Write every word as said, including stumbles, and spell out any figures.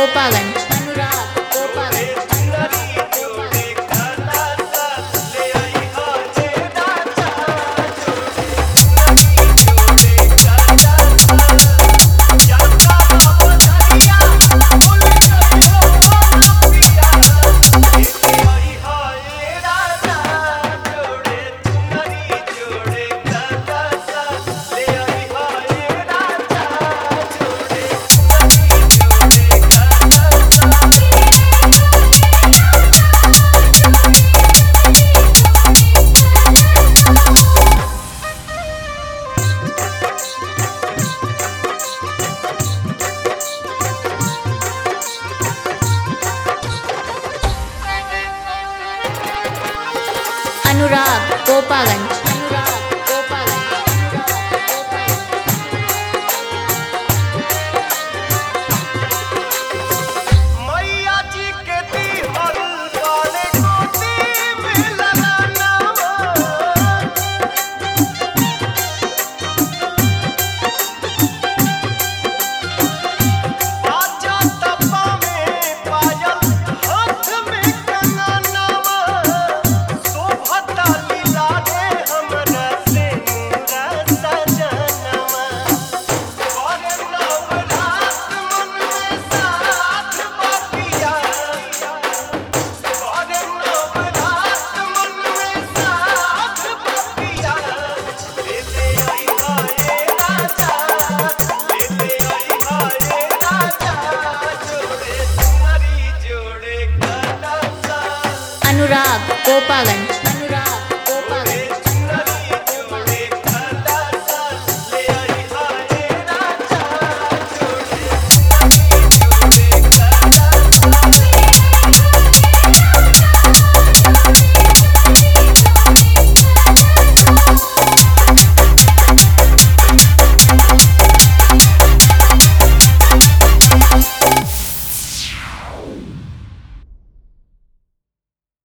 गोपागंज अनुराग गोपागंज अनुराग गोपागंज अनुराग गोपागंज मैया जी के दीवार वाले गोदी में लगाना बाजा तबा में पायल हाथ में कंगना शोभता लीला रे हमरा से मुरा सजनवा करे नवरात मन में साथ बतिया करे नवरात मन में साथ बतिया ले ले आई हाय राजा ले ले आई हाय राजा जोड़े तुम्हारी जोड़े कलसा अनुराग गोपागंज